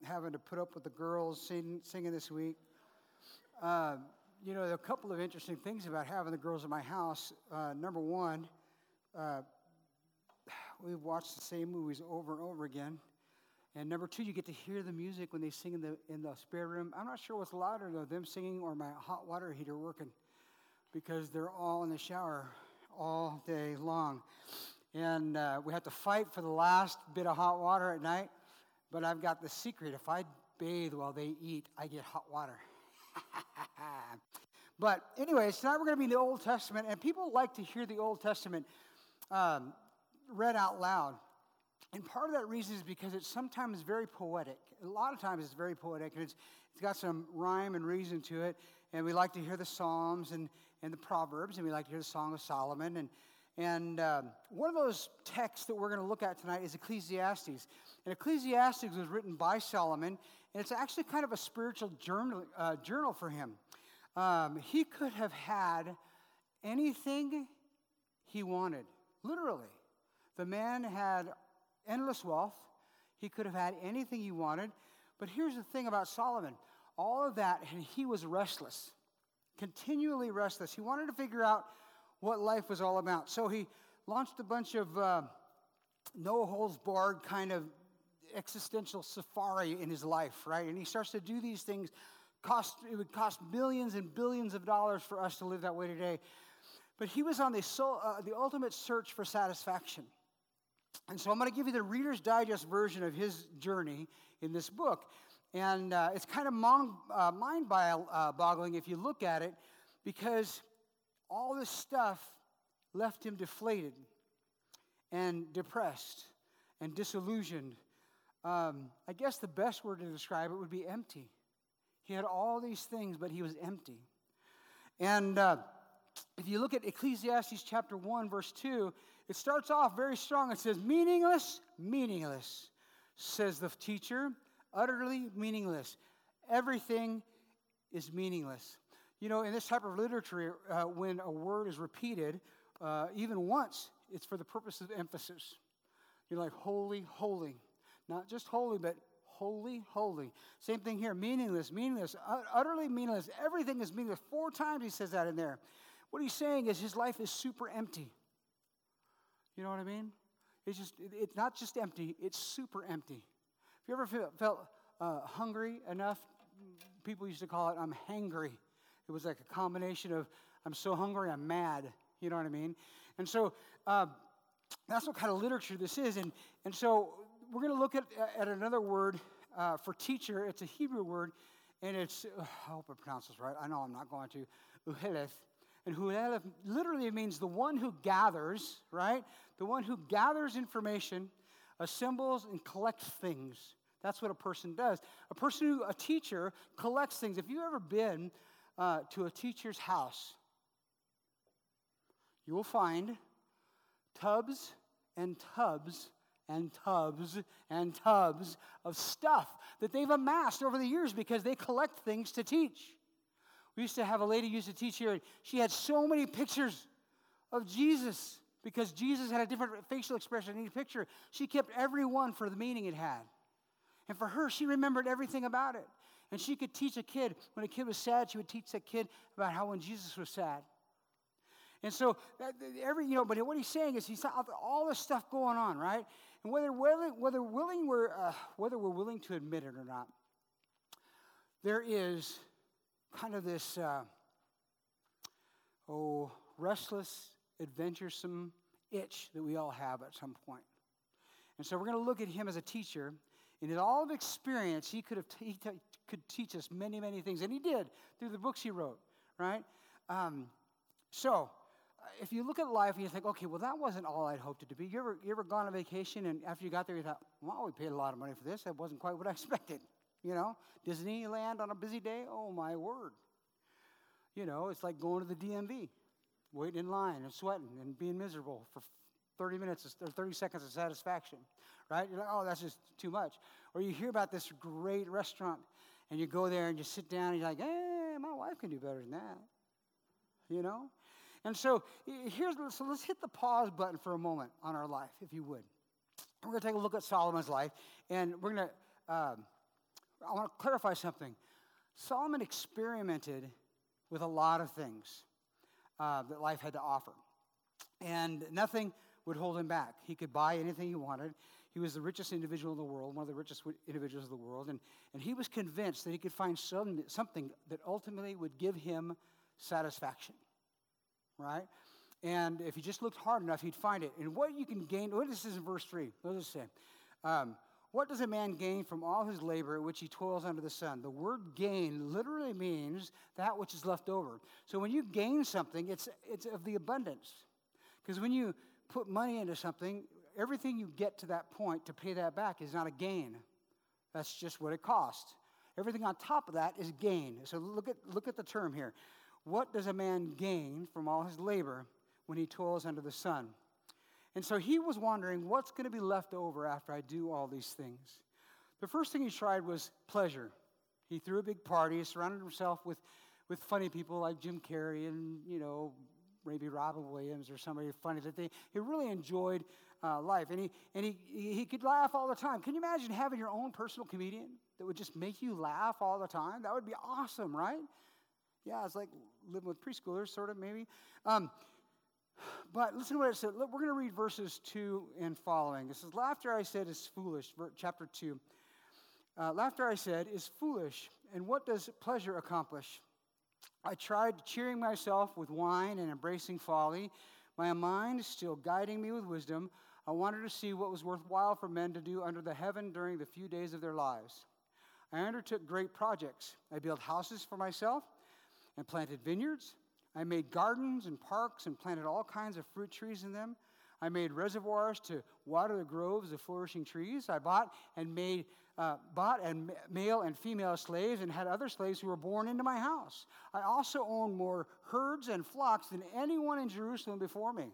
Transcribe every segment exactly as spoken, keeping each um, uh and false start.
having to put up with the girls sing, singing this week. Uh, you know, there are a couple of interesting things about having the girls in my house. Uh, number one, uh, we've watched the same movies over and over again. And number two, you get to hear the music when they sing in the in the spare room. I'm not sure what's louder, though, them singing or my hot water heater working, because they're all in the shower all day long. And uh, we have to fight for the last bit of hot water at night. But I've got the secret. If I bathe while they eat, I get hot water. But anyways, tonight we're going to be in the Old Testament. And people like to hear the Old Testament um, read out loud. And part of that reason is because it's sometimes very poetic. A lot of times it's very poetic, and it's it's got some rhyme and reason to it. And we like to hear the Psalms and, and the Proverbs, and we like to hear the Song of Solomon. And and um, one of those texts that we're going to look at tonight is Ecclesiastes. And Ecclesiastes was written by Solomon, and it's actually kind of a spiritual journal uh, journal for him. Um, he could have had anything he wanted, literally. The man had endless wealth. He could have had anything he wanted. But here's the thing about Solomon. All of that, and he was restless, continually restless. He wanted to figure out what life was all about. So he launched a bunch of uh, no-holds-barred kind of existential safari in his life, right? And he starts to do these things. Cost, it would cost millions and billions of dollars for us to live that way today. But he was on the, soul, uh, the ultimate search for satisfaction. And so I'm going to give you the Reader's Digest version of his journey in this book. And uh, it's kind of mon- uh, mind-boggling if you look at it, because all this stuff left him deflated and depressed and disillusioned. Um, I guess the best word to describe it would be empty. He had all these things, but he was empty. And uh, if you look at Ecclesiastes chapter one, verse two, it starts off very strong. It says, meaningless, meaningless, says the teacher, utterly meaningless. Everything is meaningless. You know, in this type of literature, uh, when a word is repeated, uh, even once, it's for the purpose of emphasis. You're like, holy, holy. Not just holy, but holy, holy. Same thing here, meaningless, meaningless, utterly meaningless. Everything is meaningless. Four times he says that in there. What he's saying is his life is super empty. You know what I mean? It's just, it, it's not just empty, it's super empty. If you ever feel, felt uh, hungry enough, people used to call it, I'm hangry. It was like a combination of, I'm so hungry, I'm mad. You know what I mean? And so uh, that's what kind of literature this is. And, and so we're going to look at, at another word uh, for teacher. It's a Hebrew word, and it's, uh, I hope I pronounce this right. I know I'm not going to. Uheleth. And Uheleth literally means the one who gathers, right? The one who gathers information, assembles, and collects things. That's what a person does. A person who, a teacher, collects things. If you've ever been uh, to a teacher's house, you will find tubs and tubs and tubs and tubs of stuff that they've amassed over the years because they collect things to teach. We used to have a lady who used to teach here. She had so many pictures of Jesus because Jesus had a different facial expression in each picture. She kept every one for the meaning it had. And for her, she remembered everything about it. And she could teach a kid, when a kid was sad, she would teach that kid about how when Jesus was sad. And so, that, every, you know, but what he's saying is he's all this stuff going on, right? And whether willing, whether willing we're, uh, whether we're willing to admit it or not, there is kind of this, uh, oh, restless, adventuresome itch that we all have at some point. And so we're going to look at him as a teacher. And in all of experience, he could have t- he t- could teach us many, many things. And he did through the books he wrote, right? Um, so if you look at life and you think, okay, well, that wasn't all I'd hoped it to be. You ever, you ever gone on vacation and after you got there, you thought, wow, we paid a lot of money for this. That wasn't quite what I expected. You know, Disneyland on a busy day, oh, my word. You know, it's like going to the D M V, waiting in line and sweating and being miserable for thirty minutes or thirty seconds of satisfaction, right? You're like, oh, that's just too much. Or you hear about this great restaurant, and you go there and you sit down, and you're like, hey, my wife can do better than that, you know? And so here's so let's hit the pause button for a moment on our life, if you would. We're going to take a look at Solomon's life, and we're going to um, I want to clarify something. Solomon experimented with a lot of things uh, that life had to offer. And nothing would hold him back. He could buy anything he wanted. He was the richest individual in the world, one of the richest individuals in the world. And, and he was convinced that he could find some, something that ultimately would give him satisfaction, right? And if he just looked hard enough, he'd find it. And what you can gain, what this is in verse three. What does it say? Um, what does a man gain from all his labor at which he toils under the sun? The word gain literally means that which is left over. So when you gain something, it's, it's of the abundance. Because when you put money into something, everything you get to that point to pay that back is not a gain. That's just what it costs. Everything on top of that is gain. So look at, look at the term here. What does a man gain from all his labor when he toils under the sun? And so he was wondering, what's going to be left over after I do all these things? The first thing he tried was pleasure. He threw a big party, surrounded himself with, with funny people like Jim Carrey and, you know, maybe Robin Williams or somebody funny that they, he really enjoyed uh, life. And, he, and he, he could laugh all the time. Can you imagine having your own personal comedian that would just make you laugh all the time? That would be awesome, right? Yeah, it's like living with preschoolers, sort of, maybe. Um, but listen to what it said. Look, we're going to read verses two and following. It says, laughter, I said, is foolish, chapter two. Uh, laughter, I said, is foolish, and what does pleasure accomplish? I tried cheering myself with wine and embracing folly. My mind still guiding me with wisdom. I wanted to see what was worthwhile for men to do under the heaven during the few days of their lives. I undertook great projects. I built houses for myself and planted vineyards. I made gardens and parks and planted all kinds of fruit trees in them. I made reservoirs to water the groves of flourishing trees. I bought and made uh, bought and male and female slaves and had other slaves who were born into my house. I also owned more herds and flocks than anyone in Jerusalem before me.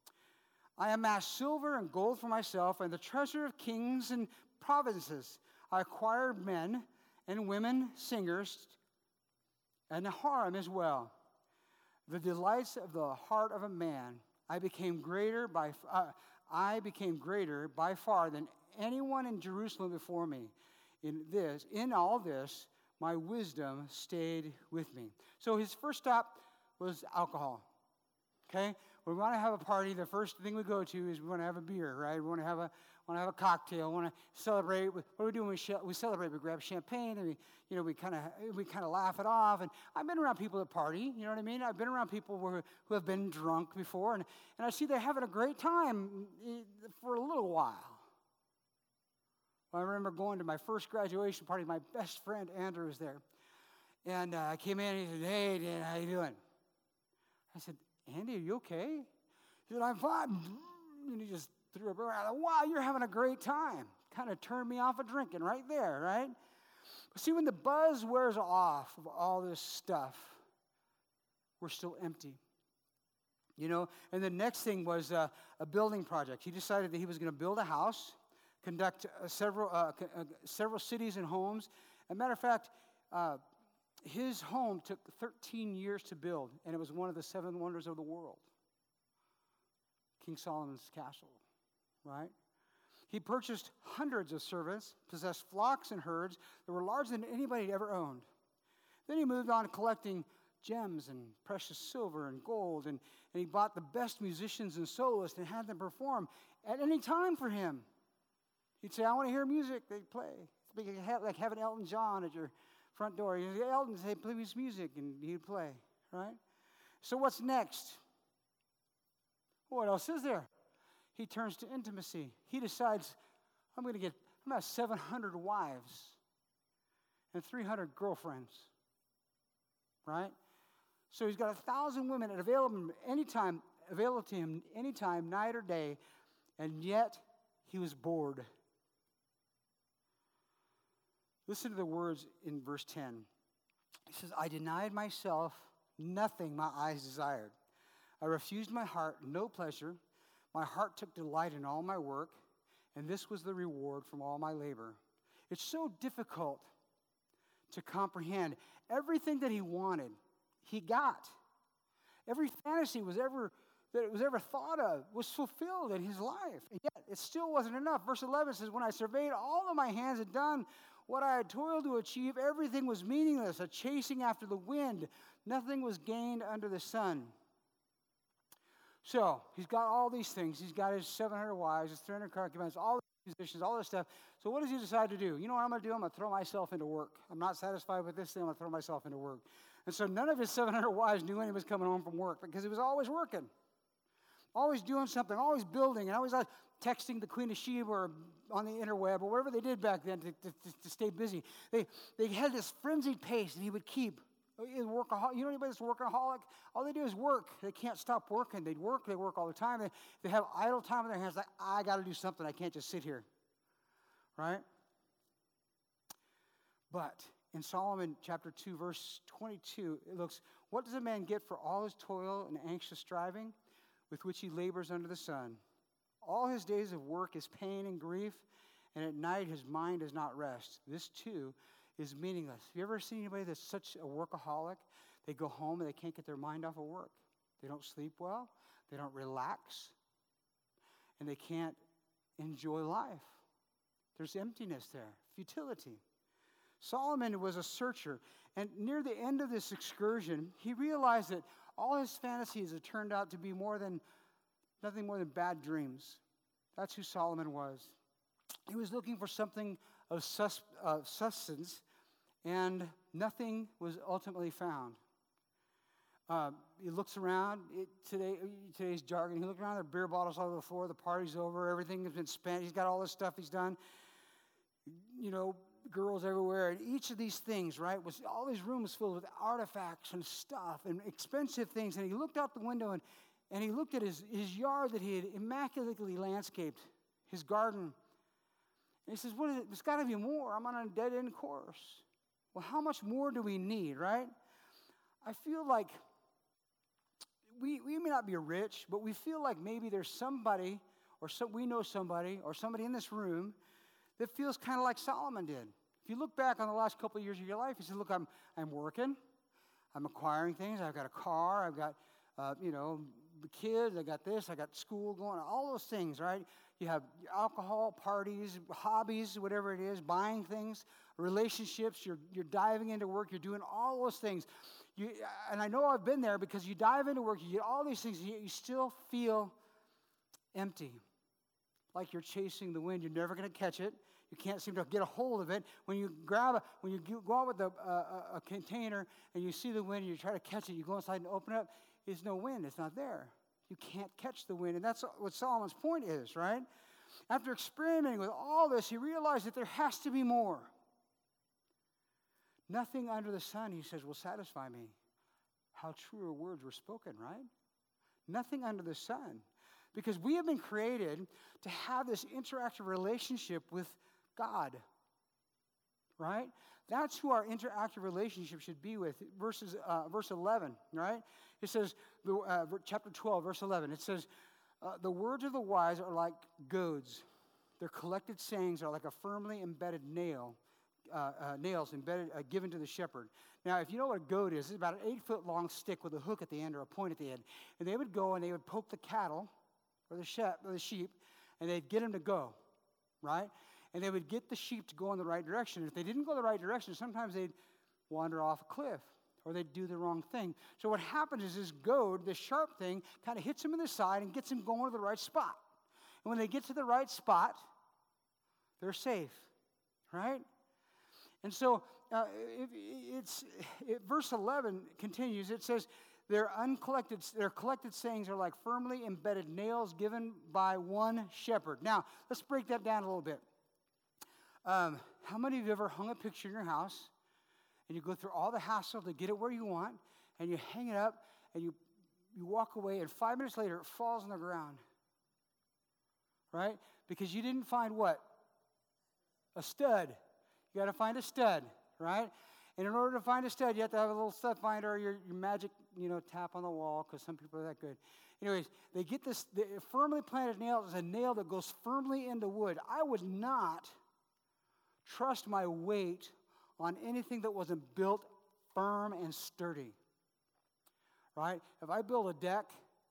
I amassed silver and gold for myself and the treasure of kings and provinces. I acquired men and women singers and a harem as well. The delights of the heart of a man. I became greater by uh, I became greater by far than anyone in Jerusalem before me. In this, in all this, my wisdom stayed with me. So his first stop was alcohol. Okay, we want to have a party. The first thing we go to is we want to have a beer, right? We want to have a want to have a cocktail. We want to celebrate. What do we do when we, sh- we celebrate? We grab champagne and we, you know, we kind of we kind of laugh it off. And I've been around people that party. You know what I mean? I've been around people who, who have been drunk before, and, and I see they're having a great time for a little while. Well, I remember going to my first graduation party. My best friend Andrew was there, and uh, I came in and he said, "Hey, Dan, how you doing?" I said, "Andy, are you okay?" He said, "I'm fine." And he just threw up around. Wow, you're having a great time. Kind of turned me off of drinking right there, right? But see, when the buzz wears off of all this stuff, we're still empty. You know, and the next thing was uh, a building project. He decided that he was going to build a house, conduct uh, several uh, c- uh, several cities and homes. As a matter of fact, uh, his home took thirteen years to build, and it was one of the seven wonders of the world. King Solomon's castle, right? He purchased hundreds of servants, possessed flocks and herds that were larger than anybody had ever owned. Then he moved on collecting gems and precious silver and gold, and, and he bought the best musicians and soloists and had them perform at any time for him. He'd say, "I want to hear music." They'd play. It's like having Elton John at your front door. He'd say, "Elton, say, play his music," and he'd play, right? So what's next? What else is there? He turns to intimacy. He decides, I'm going to get, I'm going to have seven hundred wives and three hundred girlfriends, right? So he's got a thousand women available anytime, available to him anytime, night or day, and yet he was bored. Listen to the words in verse ten. He says, "I denied myself nothing my eyes desired. I refused my heart no pleasure. My heart took delight in all my work, and this was the reward from all my labor." It's so difficult to comprehend. Everything that he wanted, he got. Every fantasy was ever that it was ever thought of was fulfilled in his life. And yet it still wasn't enough. Verse eleven says, "When I surveyed all that my hands had done, what I had toiled to achieve, everything was meaningless, a chasing after the wind. Nothing was gained under the sun. So he's got all these things. He's got his seven hundred wives, his three hundred concubines, all these musicians, all this stuff. So what does he decide to do? You know what I'm going to do? I'm going to throw myself into work. I'm not satisfied with this thing. I'm going to throw myself into work. And so none of his seven hundred wives knew when he was coming home from work because he was always working, always doing something, always building, and always uh, texting the Queen of Sheba or on the interweb or whatever they did back then to, to, to stay busy. They, they had this frenzied pace that he would keep. Workaholic. You know anybody that's a workaholic? All they do is work. They can't stop working. They work. They work all the time. They, they have idle time in their hands. Like, I got to do something. I can't just sit here. Right? But in Solomon chapter two, verse twenty-two, it looks, what does a man get for all his toil and anxious striving with which he labors under the sun? All his days of work is pain and grief, and at night his mind does not rest. This too is meaningless. Have you ever seen anybody that's such a workaholic? They go home and they can't get their mind off of work. They don't sleep well. They don't relax. And they can't enjoy life. There's emptiness there, futility. Solomon was a searcher. And near the end of this excursion, he realized that all his fantasies had turned out to be more than, nothing more than bad dreams. That's who Solomon was. He was looking for something of sus, uh, substance, and nothing was ultimately found. Uh, he looks around, it, today, today's jargon, he looked around, there are beer bottles all over the floor, the party's over, everything has been spent, he's got all this stuff he's done, you know, girls everywhere, and each of these things, right, was all these rooms filled with artifacts and stuff and expensive things, and he looked out the window and, and he looked at his, his yard that he had immaculately landscaped, his garden. And he says, what is it? There's got to be more. I'm on a dead-end course. Well, how much more do we need, right? I feel like we, we may not be rich, but we feel like maybe there's somebody, or some, we know somebody, or somebody in this room that feels kind of like Solomon did. If you look back on the last couple of years of your life, you say, look, I'm, I'm working. I'm acquiring things. I've got a car. I've got, uh, you know, the kids. I got this. I got school going. All those things, right? You have alcohol, parties, hobbies, whatever it is, buying things, relationships. You're, you're diving into work. You're doing all those things. You, and I know I've been there because you dive into work. You get all these things. And you, you still feel empty, like you're chasing the wind. You're never going to catch it. You can't seem to get a hold of it. When you grab a, when you go out with a, a, a container and you see the wind and you try to catch it, you go inside and open it up. There's no wind. It's not there. You can't catch the wind. And that's what Solomon's point is, right? After experimenting with all this, he realized that there has to be more. Nothing under the sun, he says, will satisfy me. How truer words were spoken, right? Nothing under the sun. Because we have been created to have this interactive relationship with God, right? That's who our interactive relationship should be with. Verses, uh, verse eleven, right? It says, the, uh, chapter twelve, verse eleven, it says, uh, the words of the wise are like goads. Their collected sayings are like a firmly embedded nail, uh, uh, nails embedded, uh, given to the shepherd. Now, if you know what a goad is, it's about an eight-foot-long stick with a hook at the end or a point at the end. And they would go and they would poke the cattle or the, sheep, or the sheep, and they'd get them to go, right? And they would get the sheep to go in the right direction. And if they didn't go the right direction, sometimes they'd wander off a cliff or they'd do the wrong thing. So what happens is this goad, this sharp thing, kind of hits them in the side and gets them going to the right spot. And when they get to the right spot, they're safe, right? And so uh, it, it's it, verse eleven continues. It says, Their uncollected, their collected sayings are like firmly embedded nails given by one shepherd. Now, let's break that down a little bit. Um, how many of you ever hung a picture in your house, and you go through all the hassle to get it where you want, and you hang it up, and you, you walk away, and five minutes later, it falls on the ground, right? Because you didn't find what? A stud. You got to find a stud, right? And in order to find a stud, you have to have a little stud finder or your, your magic, you know, tap on the wall, because some people are that good. Anyways, they get this the firmly planted nail is a nail that goes firmly into wood. I would not trust my weight on anything that wasn't built firm and sturdy, right? If I build a deck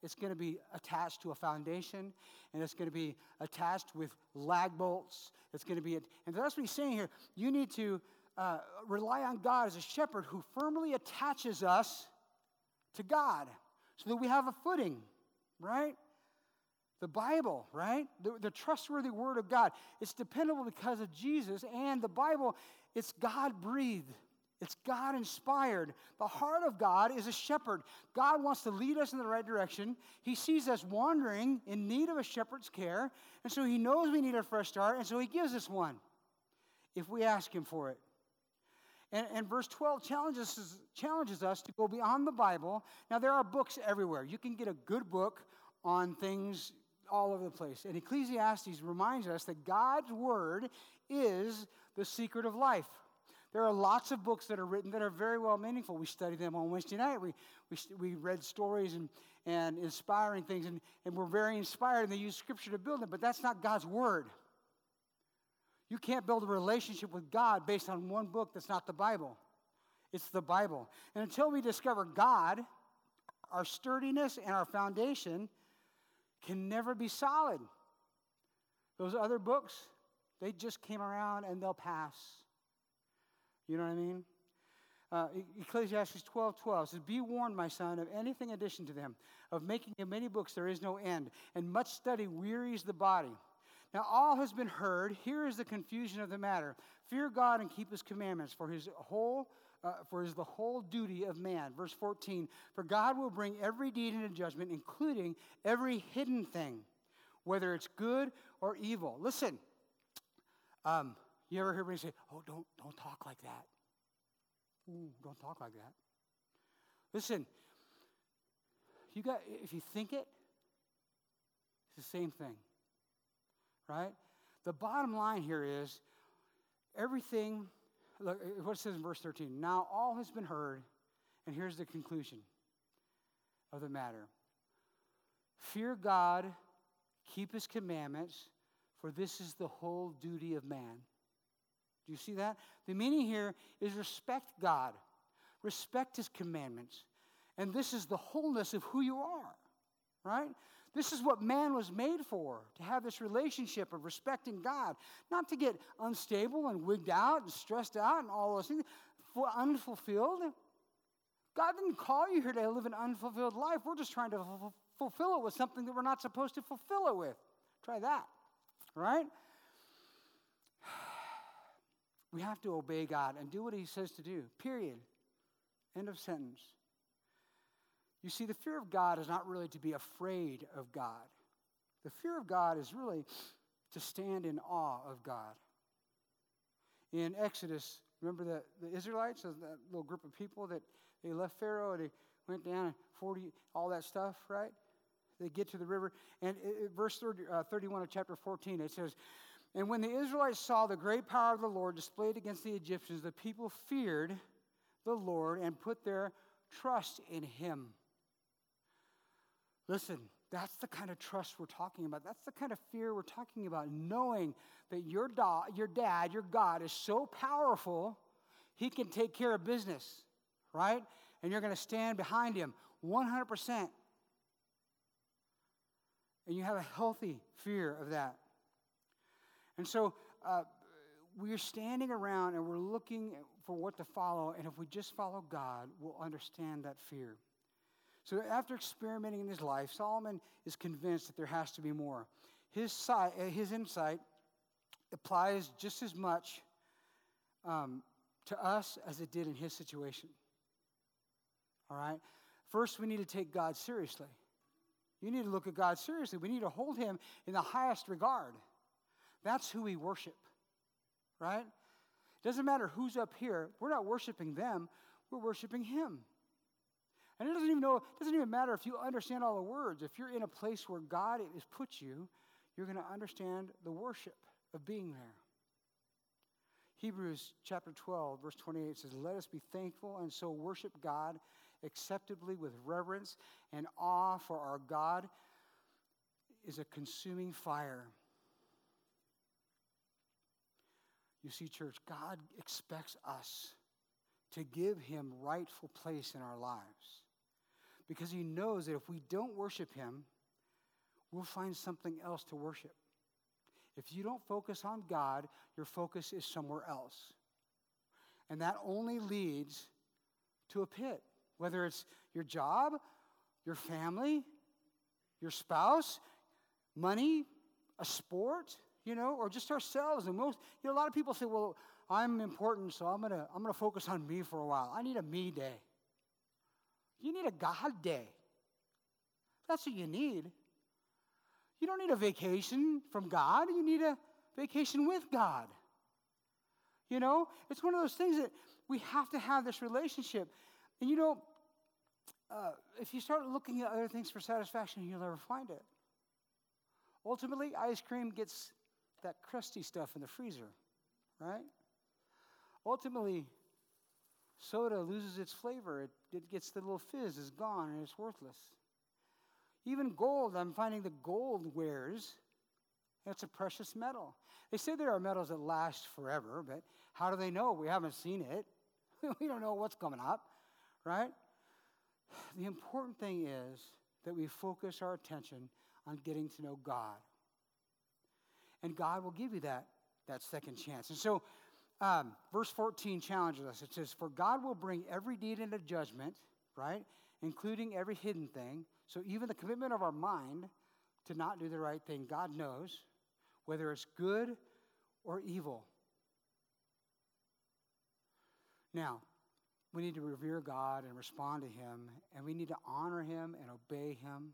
It's going to be attached to a foundation, and it's going to be attached with lag bolts. It's going to be, and that's what he's saying here. You need to uh, rely on God as a shepherd who firmly attaches us to God so that we have a footing, right? The Bible, right? The, the trustworthy Word of God. It's dependable because of Jesus, and the Bible, it's God-breathed. It's God-inspired. The heart of God is a shepherd. God wants to lead us in the right direction. He sees us wandering in need of a shepherd's care, and so he knows we need a fresh start, and so he gives us one if we ask him for it. And, and verse twelve challenges us, challenges us to go beyond the Bible. Now, there are books everywhere. You can get a good book on things all over the place. And Ecclesiastes reminds us that God's word is the secret of life. There are lots of books that are written that are very well meaningful. We study them on Wednesday night. We we, we read stories and, and inspiring things, and, and we're very inspired, and they use Scripture to build them, but that's not God's word. You can't build a relationship with God based on one book that's not the Bible. It's the Bible. And until we discover God, our sturdiness and our foundation can never be solid. Those other books, they just came around and they'll pass. You know what I mean? Uh, Ecclesiastes twelve twelve says, "Be warned, my son, of anything addition to them. Of making of many books there is no end, and much study wearies the body. Now all has been heard. Here is the confusion of the matter. Fear God and keep his commandments, for his whole uh, for is the whole duty of man." Verse fourteen, "For God will bring every deed into judgment, including every hidden thing, whether it's good or evil." Listen, um, you ever hear anybody say, "Oh, don't don't talk like that. Ooh, don't talk like that." Listen, you got if you think it, it's the same thing, right? The bottom line here is everything. Look, what it says in verse thirteen. Now all has been heard, and here's the conclusion of the matter. Fear God, keep his commandments, for this is the whole duty of man. Do you see that? The meaning here is respect God. Respect his commandments. And this is the wholeness of who you are, right? This is what man was made for, to have this relationship of respecting God, not to get unstable and wigged out and stressed out and all those things, for unfulfilled. God didn't call you here to live an unfulfilled life. We're just trying to f- fulfill it with something that we're not supposed to fulfill it with. Try that, right? We have to obey God and do what he says to do, period. End of sentence. You see, the fear of God is not really to be afraid of God. The fear of God is really to stand in awe of God. In Exodus, remember the, the Israelites, that little group of people that they left Pharaoh, they went down and forty, all that stuff, right? They get to the river, and it, it, verse thirty, uh, thirty-one of chapter fourteen, it says, "And when the Israelites saw the great power of the Lord displayed against the Egyptians, the people feared the Lord and put their trust in him." Listen, that's the kind of trust we're talking about. That's the kind of fear we're talking about, knowing that your, da- your dad, your God, is so powerful, he can take care of business, right? And you're going to stand behind him one hundred percent. And you have a healthy fear of that. And so uh, we're standing around and we're looking for what to follow, and if we just follow God, we'll understand that fear. So after experimenting in his life, Solomon is convinced that there has to be more. His, sight, his insight applies just as much um, to us as it did in his situation. All right? First, we need to take God seriously. You need to look at God seriously. We need to hold him in the highest regard. That's who we worship, right? It doesn't matter who's up here. We're not worshiping them. We're worshiping him. And it doesn't even know, it doesn't even matter if you understand all the words. If you're in a place where God has put you, you're going to understand the worship of being there. Hebrews chapter twelve, verse twenty-eight says, "Let us be thankful and so worship God acceptably with reverence and awe, for our God is a consuming fire." You see, church, God expects us to give him rightful place in our lives. because he knows that if we don't worship him, we'll find something else to worship. If you don't focus on God, your focus is somewhere else. And that only leads to a pit, whether it's your job, your family, your spouse, money, a sport, you know, or just ourselves. And most, you know, a lot of people say, well, I'm important, so I'm gonna I'm gonna focus on me for a while. I need a me day. You need a God day. That's what you need. You don't need a vacation from God. You need a vacation with God. You know, it's one of those things that we have to have this relationship. And you know, uh, if you start looking at other things for satisfaction, you'll never find it. Ultimately, ice cream gets that crusty stuff in the freezer, right? Ultimately, soda loses its flavor. It, it gets the little fizz, is gone, and it's worthless. Even gold, I'm finding the gold wears. It's a precious metal. They say there are metals that last forever, but how do they know? We haven't seen it. We don't know what's coming up, right? The important thing is that we focus our attention on getting to know God. And God will give you that, that second chance. And so, um, verse fourteen challenges us. It says, for God will bring every deed into judgment, right? Including every hidden thing. So even the commitment of our mind to not do the right thing, God knows, whether it's good or evil. Now, we need to revere God and respond to him, and we need to honor him and obey him.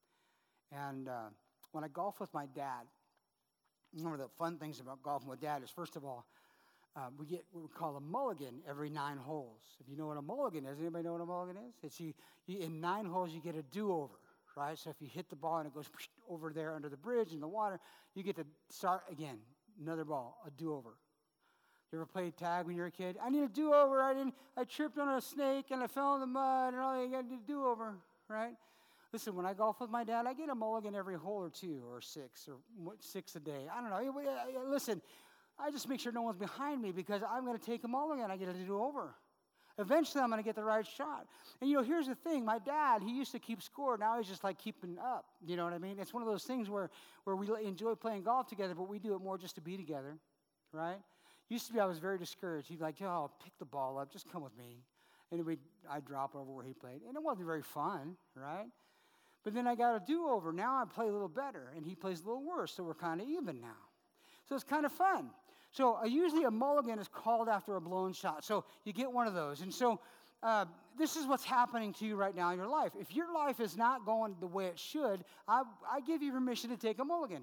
And uh, when I golf with my dad, one of the fun things about golfing with dad is, first of all, uh, we get what we call a mulligan every nine holes. If you know what a mulligan is, anybody know what a mulligan is? It's you, you in nine holes, you get a do-over, right? So if you hit the ball and it goes over there under the bridge in the water, you get to start again, another ball, a do-over. You ever played tag when you were a kid? I need a do-over. I didn't. I tripped on a snake and I fell in the mud and all you got to do do-over, right? Listen, when I golf with my dad, I get a mulligan every hole or two or six or six a day. I don't know. Listen, I just make sure no one's behind me because I'm going to take a mulligan. I get to do over. Eventually, I'm going to get the right shot. And, you know, here's the thing. My dad, he used to keep score. Now he's just like keeping up. You know what I mean? It's one of those things where, where we enjoy playing golf together, but we do it more just to be together, right? Used to be I was very discouraged. He'd be like, oh, pick the ball up. Just come with me. And we'd, I'd drop over where he played. And it wasn't very fun, right? But then I got a do-over. Now I play a little better, and he plays a little worse, so we're kind of even now. So it's kind of fun. So uh, usually a mulligan is called after a blown shot. So you get one of those. And so uh, this is what's happening to you right now in your life. If your life is not going the way it should, I, I give you permission to take a mulligan.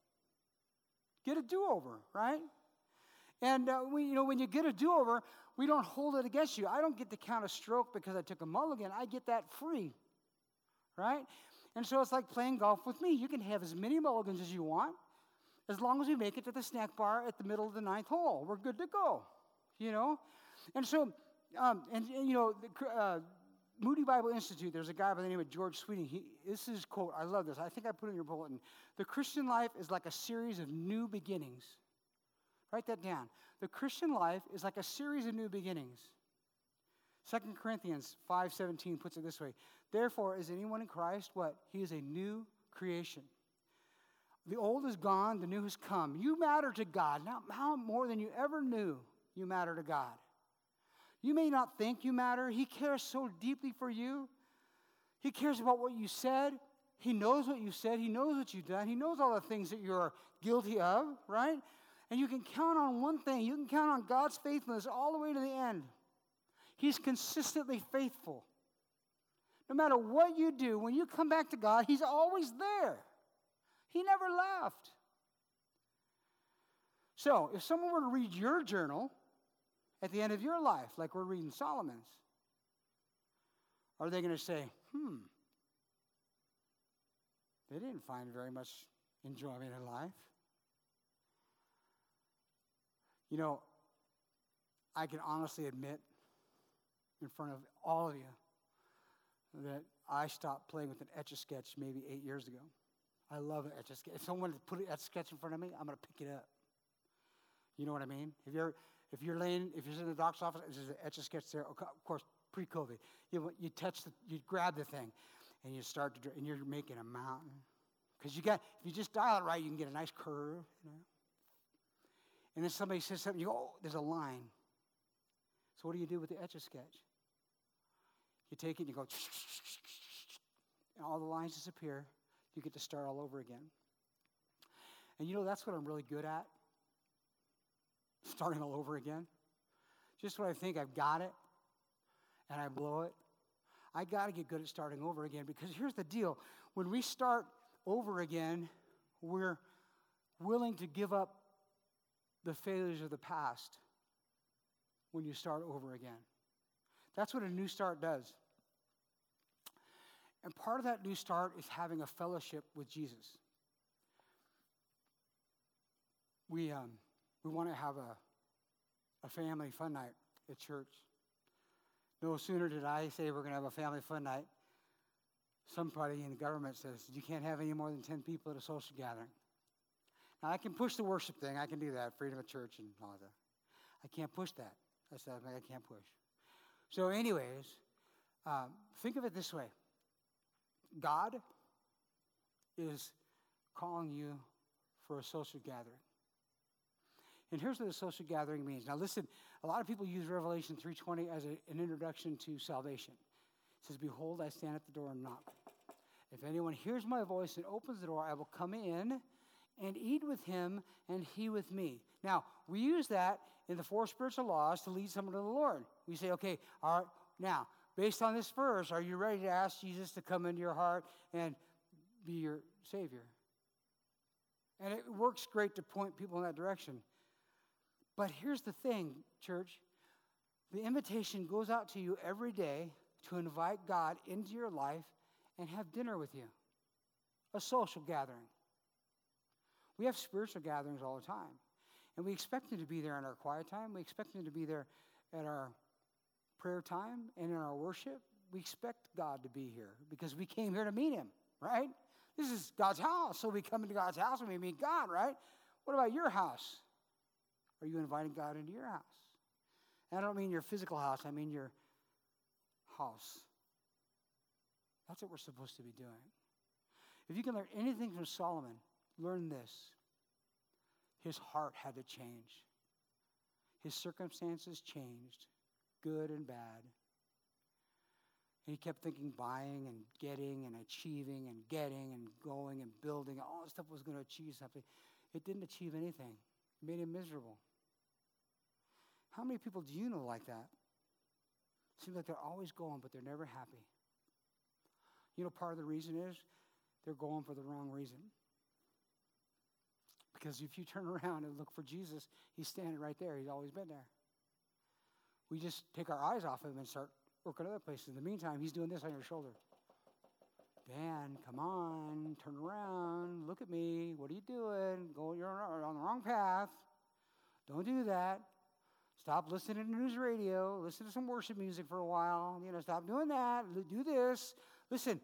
Get a do-over, right? And uh, we, you know, when you get a do-over, we don't hold it against you. I don't get to count a stroke because I took a mulligan. I get that free, right? And so it's like playing golf with me. You can have as many mulligans as you want, as long as we make it to the snack bar at the middle of the ninth hole. We're good to go, you know? And so, um, and, and, you know, the uh, Moody Bible Institute, there's a guy by the name of George Sweeting. He, this is his quote. I love this. I think I put it in your bulletin. The Christian life is like a series of new beginnings. Write that down. The Christian life is like a series of new beginnings. Second Corinthians five seventeen puts it this way. Therefore, is anyone in Christ? What? He is a new creation. The old is gone, the new has come. You matter to God. Now, now more than you ever knew, you matter to God. You may not think you matter. He cares so deeply for you. He cares about what you said. He knows what you said. He knows what you've done. He knows all the things that you're guilty of, right? And you can count on one thing. You can count on God's faithfulness all the way to the end. He's consistently faithful. No matter what you do, when you come back to God, he's always there. He never left. So, if someone were to read your journal at the end of your life, like we're reading Solomon's, are they going to say, hmm, they didn't find very much enjoyment in life? You know, I can honestly admit in front of all of you that I stopped playing with an Etch-a-Sketch maybe eight years ago. I love an Etch-a-Sketch. If someone put an Etch-a-Sketch in front of me, I'm going to pick it up. You know what I mean? Have you ever, if you're laying, if you're in the doctor's office, there's an Etch-a-Sketch there. Of course, pre-COVID, you you touch the, you grab the thing, and you start to, and you're making a mountain. Because you got, if you just dial it right, you can get a nice curve. You know? And then somebody says something, you go, oh, there's a line. So what do you do with the Etch-a-Sketch? You take it and you go, and all the lines disappear. You get to start all over again. And you know, that's what I'm really good at. Starting all over again. Just when I think I've got it, and I blow it, I got to get good at starting over again. Because here's the deal. When we start over again, we're willing to give up the failures of the past when you start over again. That's what a new start does. And part of that new start is having a fellowship with Jesus. We um, we want to have a, a family fun night at church. No sooner did I say we're going to have a family fun night, somebody in the government says, you can't have any more than ten people at a social gathering. Now, I can push the worship thing. I can do that, freedom of church and all that. I can't push that. That's that I can't push. So anyways, um, think of it this way. God is calling you for a social gathering. And here's what a social gathering means. Now listen, a lot of people use Revelation three twenty as a, an introduction to salvation. It says, behold, I stand at the door and knock. If anyone hears my voice and opens the door, I will come in and eat with him and he with me. Now, we use that in the four spiritual laws to lead someone to the Lord. We say, okay, all right, now, based on this verse, are you ready to ask Jesus to come into your heart and be your Savior? And it works great to point people in that direction. But here's the thing, church. The invitation goes out to you every day to invite God into your life and have dinner with you. A social gathering. We have spiritual gatherings all the time. And we expect him to be there in our quiet time. We expect him to be there at our prayer time and in our worship. We expect God to be here because we came here to meet him, right? This is God's house, so we come into God's house and we meet God, right? What about your house? Are you inviting God into your house? And I don't mean your physical house, I mean your house. That's what we're supposed to be doing. If you can learn anything from Solomon, learn this. His heart had to change. His circumstances changed, good and bad. And he kept thinking buying and getting and achieving and getting and going and building. All this stuff was going to achieve something. It didn't achieve anything. It made him miserable. How many people do you know like that? Seems like they're always going, but they're never happy. You know, part of the reason is they're going for the wrong reason. Because if you turn around and look for Jesus, he's standing right there. He's always been there. We just take our eyes off him and start working other places. In the meantime, he's doing this on your shoulder. Dan, come on, turn around, look at me. What are you doing? Go, you're on the wrong path. Don't do that. Stop listening to news radio. Listen to some worship music for a while. You know, stop doing that. Do this. Listen,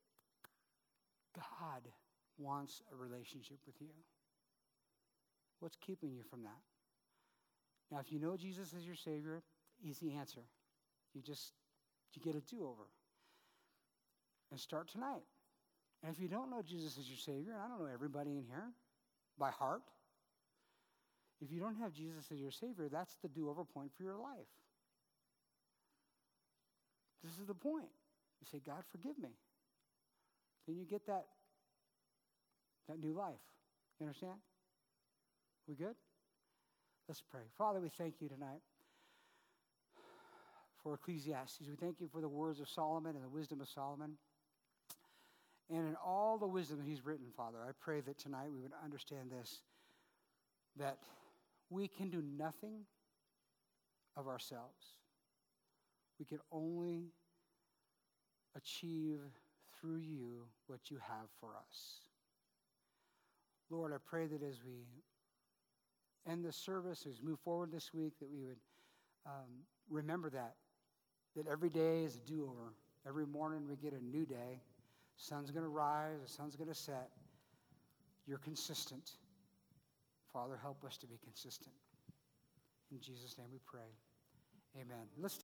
God wants a relationship with you. What's keeping you from that? Now, if you know Jesus as your Savior, easy answer. You just, you get a do-over. And start tonight. And if you don't know Jesus as your Savior, and I don't know everybody in here by heart, if you don't have Jesus as your Savior, that's the do-over point for your life. This is the point. You say, God, forgive me. Then you get that, that new life. You understand? We good? Let's pray. Father, we thank you tonight for Ecclesiastes. We thank you for the words of Solomon and the wisdom of Solomon. And in all the wisdom he's written, Father, I pray that tonight we would understand this, that we can do nothing of ourselves. We can only achieve through you what you have for us. Lord, I pray that as we end this service, as we move forward this week, that we would um, remember that, that every day is a do-over. Every morning we get a new day. Sun's going to rise, the sun's going to set. You're consistent. Father, help us to be consistent. In Jesus' name we pray. Amen. Let's